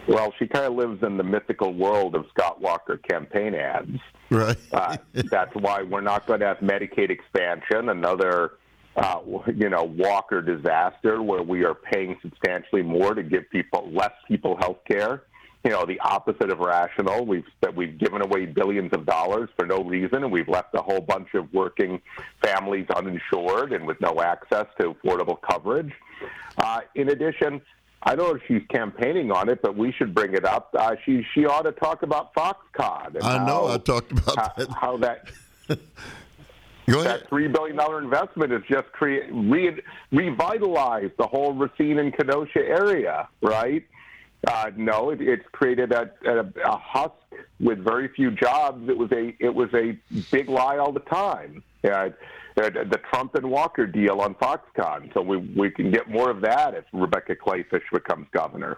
Well, she kind of lives in the mythical world of Scott Walker campaign ads. Right. That's why we're not going to have Medicaid expansion, another, Walker disaster where we are paying substantially more to give less people health care. The opposite of rational. We've given away billions of dollars for no reason, and we've left a whole bunch of working families uninsured and with no access to affordable coverage. In addition, I don't know if she's campaigning on it, but we should bring it up. She ought to talk about Foxconn. And I talked about that. How that Go ahead. that $3 billion investment has just revitalized the whole Racine and Kenosha area, right? No, it's created a husk with very few jobs. It was a big lie all the time. The Trump and Walker deal on Foxconn. So we can get more of that if Rebecca Clayfish becomes governor.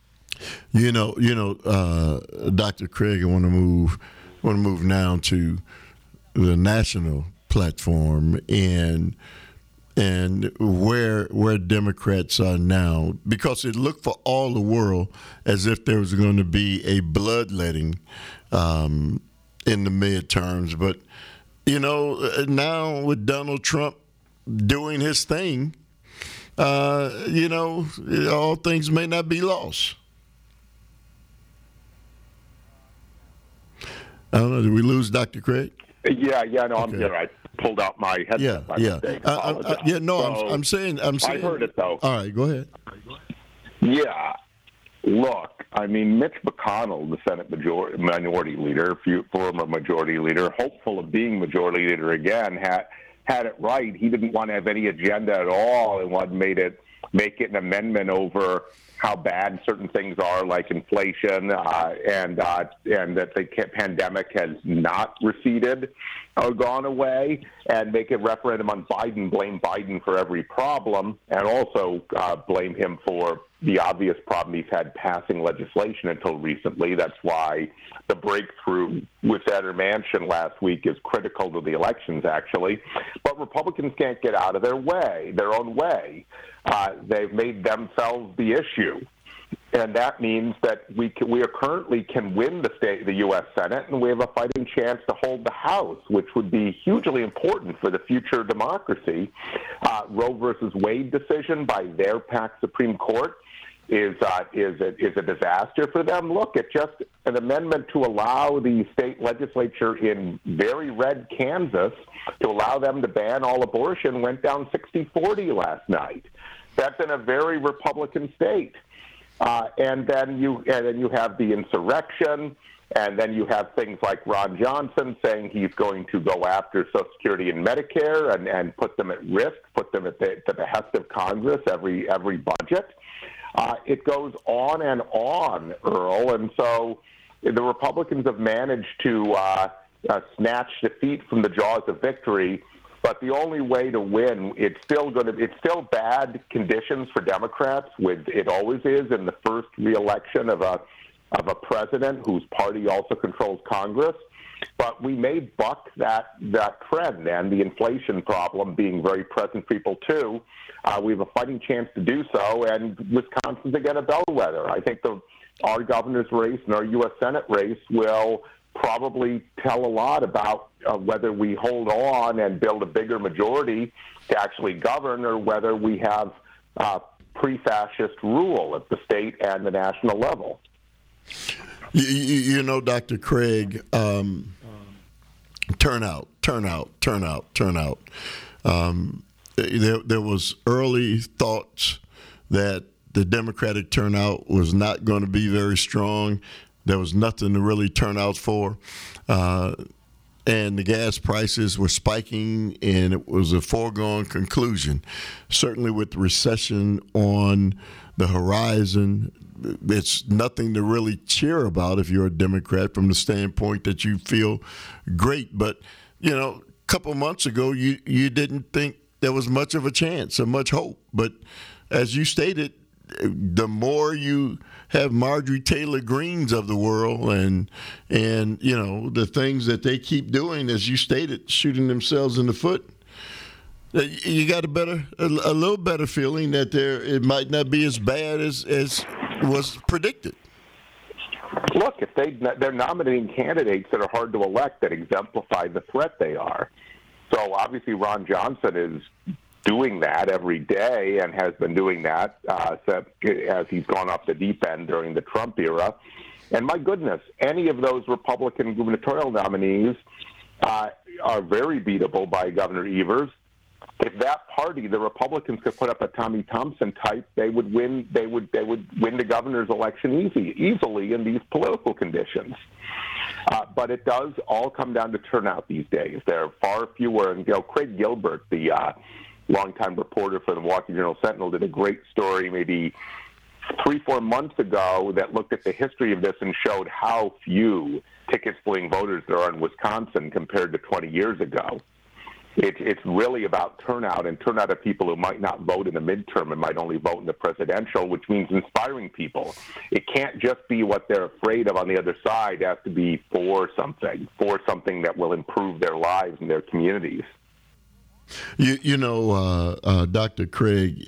Dr. Craig, I want to move now to the national platform and where Democrats are now, because it looked for all the world as if there was going to be a bloodletting in the midterms. But, now with Donald Trump doing his thing, all things may not be lost. I don't know. Did we lose Dr. Craig? Yeah, no, I'm here. I pulled out my headset by mistake. I'm saying. I heard it, though. All right, go ahead. Yeah. Look, Mitch McConnell, the Senate minority leader, former majority leader, hopeful of being majority leader again, had it right. He didn't want to have any agenda at all and make it an amendment over how bad certain things are, like inflation, and that the pandemic has not receded or gone away, and make a referendum on Biden, blame Biden for every problem, and also blame him for the obvious problem he's had passing legislation until recently. That's why the breakthrough with Senator Manchin last week is critical to the elections, actually. But Republicans can't get out of their own way. They've made themselves the issue. And that means that we currently can win the U.S. Senate, and we have a fighting chance to hold the House, which would be hugely important for the future of democracy. Roe versus Wade decision by their packed Supreme Court is a disaster for them. Look, it's just an amendment to allow the state legislature in very red Kansas to allow them to ban all abortion went down 60-40 last night. That's in a very Republican state. And then you have the insurrection, and then you have things like Ron Johnson saying he's going to go after Social Security and Medicare and put them at risk, put them at the behest of Congress every budget. It goes on and on, Earl, and so the Republicans have managed to snatch defeat from the jaws of victory. But the only way to win, it's still bad conditions for Democrats. It always is in the first reelection of a president whose party also controls Congress. But we may buck that trend, and the inflation problem being very present for people too. We have a fighting chance to do so, and Wisconsin's again a bellwether. I think our governor's race and our U.S. Senate race will probably tell a lot about whether we hold on and build a bigger majority to actually govern, or whether we have pre-fascist rule at the state and the national level. Dr. Craig, turnout. There was early thoughts that the Democratic turnout was not going to be very strong. There was nothing to really turn out for. And the gas prices were spiking, and it was a foregone conclusion. Certainly with the recession on the horizon, it's nothing to really cheer about if you're a Democrat from the standpoint that you feel great. But, a couple months ago, you didn't think there was much of a chance or much hope. But as you stated, the more you have Marjorie Taylor Greenes of the world and the things that they keep doing, as you stated, shooting themselves in the foot, you got a little better feeling that it might not be as bad as was predicted. look, if they're nominating candidates that are hard to elect that exemplify the threat they are. So obviously Ron Johnson is doing that every day and has been doing that as he's gone off the deep end during the Trump era. And my goodness, any of those Republican gubernatorial nominees are very beatable by Governor Evers. If that party, the Republicans, could put up a Tommy Thompson type, they would win. They would win the governor's election easily in these political conditions. But it does all come down to turnout these days. There are far fewer. And Craig Gilbert, the longtime reporter for the Milwaukee Journal-Sentinel, did a great story maybe 3-4 months ago that looked at the history of this and showed how few ticket-splitting voters there are in Wisconsin compared to 20 years ago. It's really about turnout, and turnout of people who might not vote in the midterm and might only vote in the presidential, which means inspiring people. It can't just be what they're afraid of on the other side. It has to be for something that will improve their lives and their communities. Dr. Craig,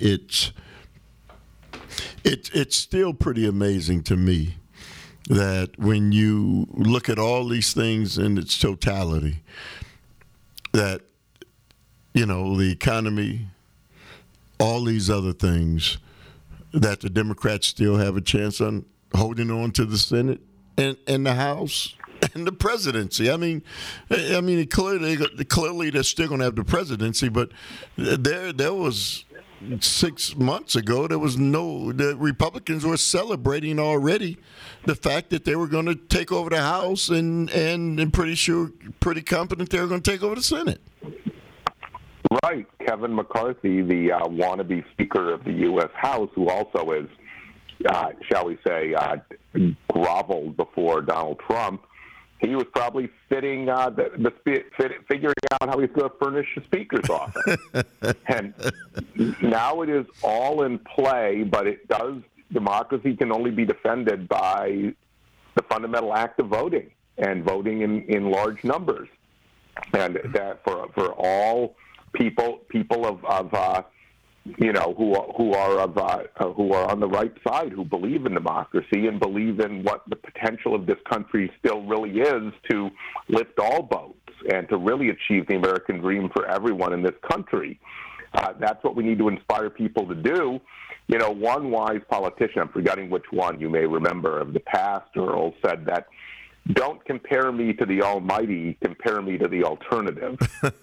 it's still pretty amazing to me that when you look at all these things in its totality, that the economy, all these other things, that the Democrats still have a chance on holding on to the Senate and the House and the presidency. I mean, clearly they're still going to have the presidency, but there was 6 months ago, the Republicans were celebrating already the fact that they were going to take over the House and pretty confident they were going to take over the Senate. Right. Kevin McCarthy, the wannabe Speaker of the U.S. House, who also is, shall we say, groveled before Donald Trump, he was probably figuring out how he's going to furnish the Speaker's office. And now it is all in play, but democracy can only be defended by the fundamental act of voting, and voting in large numbers. And that for all people of who are on the right side, who believe in democracy and believe in what the potential of this country still really is to lift all boats and to really achieve the American dream for everyone in this country. That's what we need to inspire people to do. One wise politician, I'm forgetting which one you may remember of the past, Earl, said that, "Don't compare me to the Almighty, compare me to the alternative."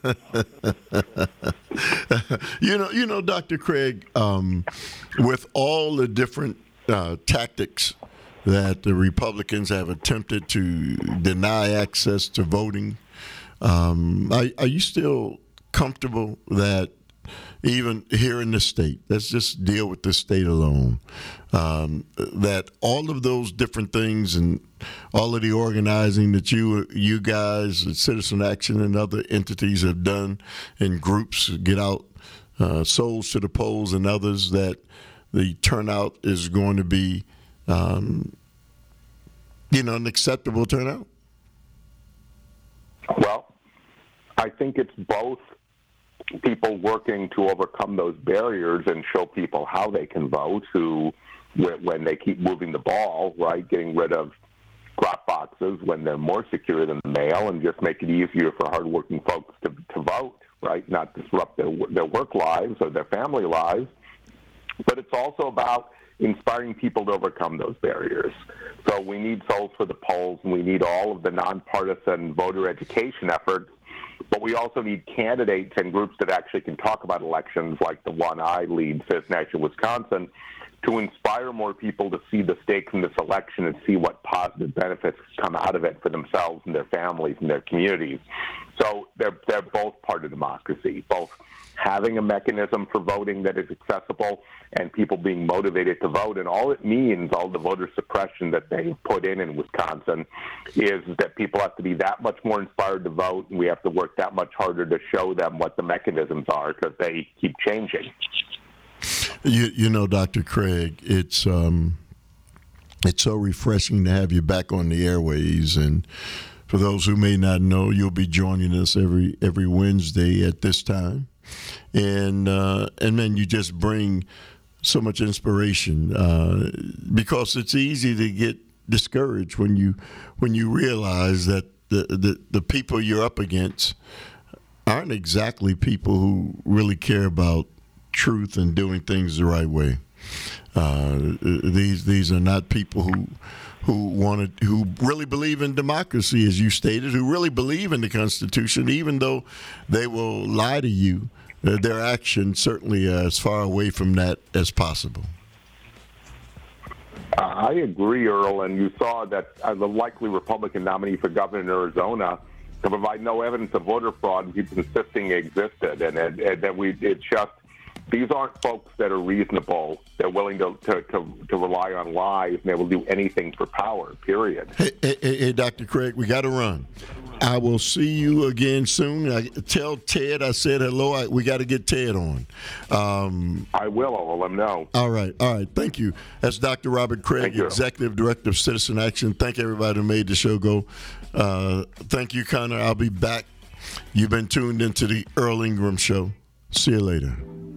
Dr. Craig, with all the different tactics that the Republicans have attempted to deny access to voting, are you still comfortable that even here in the state, let's just deal with the state alone, that all of those different things and all of the organizing that you guys, Citizen Action and other entities have done in groups, get out souls to the polls and others, that the turnout is going to be, an acceptable turnout? Well, I think it's both people working to overcome those barriers and show people how they can vote, when they keep moving the ball, right, getting rid of drop boxes when they're more secure than the mail, and just make it easier for hardworking folks to vote, right, not disrupt their work lives or their family lives. But it's also about inspiring people to overcome those barriers. So we need souls for the polls, and we need all of the nonpartisan voter education efforts. But we also need candidates and groups that actually can talk about elections, like the one I lead, Citizen Action Wisconsin, to inspire more people to see the stakes in this election and see what positive benefits come out of it for themselves and their families and their communities. So they're both part of democracy, both having a mechanism for voting that is accessible and people being motivated to vote. And all it means, all the voter suppression that they put in Wisconsin, is that people have to be that much more inspired to vote, and we have to work that much harder to show them what the mechanisms are, because they keep changing. Dr. Craig, it's so refreshing to have you back on the airways. And for those who may not know, you'll be joining us every Wednesday at this time. And man, you just bring so much inspiration, because it's easy to get discouraged when you realize that the people you're up against aren't exactly people who really care about truth and doing things the right way. These are not people who really believe in democracy, as you stated, who really believe in the Constitution, even though they will lie to you. Their actions certainly are as far away from that as possible. I agree, Earl, and you saw that the likely Republican nominee for governor in Arizona to provide no evidence of voter fraud and keeps insisting it existed, and that it's just these aren't folks that are reasonable. They're willing to rely on lies, and they will do anything for power. Period. Hey, Dr. Craig, we got to run. I will see you again soon. Tell Ted I said hello. We got to get Ted on. I will. I'll let him know. All right. Thank you. That's Dr. Robert Craig, Executive Director of Citizen Action. Thank everybody who made the show go. Thank you, Connor. I'll be back. You've been tuned into the Earl Ingram Show. See you later.